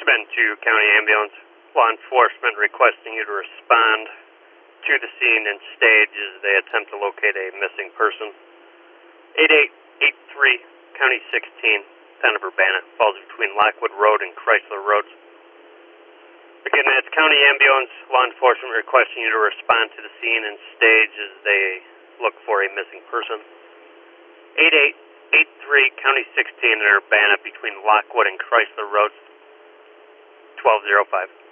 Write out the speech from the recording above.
Bend 2 County Ambulance. Law enforcement requesting you to respond to the scene and stage as they attempt to locate a missing person. 8883 County 16, town of Urbana, falls between Lockwood Road and Chrysler Roads. Again, that's County Ambulance. Law enforcement requesting you to respond to the scene and stage as they look for a missing person. 8883 County 16 in Urbana between Lockwood and Chrysler Roads. 1205.